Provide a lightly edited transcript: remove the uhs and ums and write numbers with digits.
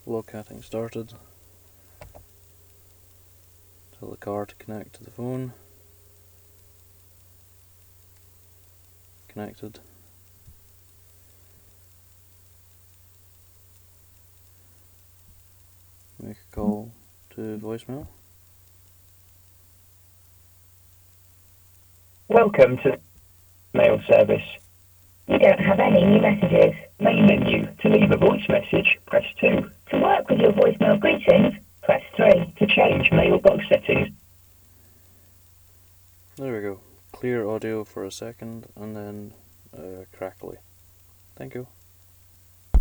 Locating started. Tell the car to connect to the phone. Connected. Make a call to voicemail. Welcome to mail service. You don't have any new messages. Main menu. To leave a voice message, press 2. To work with your voicemail greetings, press 3. To change mailbox settings. There we go. Clear audio for a second and then crackly. Thank you.